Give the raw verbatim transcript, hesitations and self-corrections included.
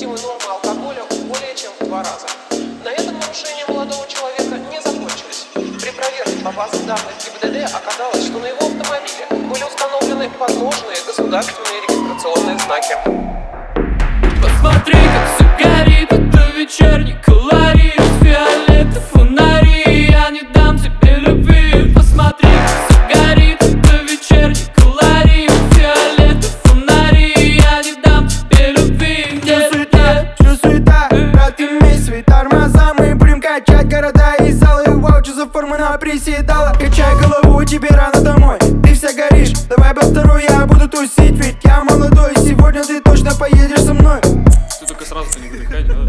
допустимой нормы алкоголя более чем в два раза. На этом нарушения молодого человека не закончились. При проверке по базам данных ГИБДД оказалось, что на его автомобиле были установлены подложные государственные регистрационные знаки. Посмотри, как все горит, это вечерний колорит. Фиолет и фонари, я не дам тебе любви. Посмотри, как все горит, это вечерний колорит. Фиолет и фонари, я не дам тебе любви. Чё суета, чё суета, брат, имей свои тормоза. Мы будем качать города и залы. Вау, чё за форма на приседала. Качай голову, тебе рано домой. Ты вся горишь, давай по второй, я буду тусить. Ведь я молодой, сегодня ты точно поедешь со мной. Ты только сразу-то не выдыхай,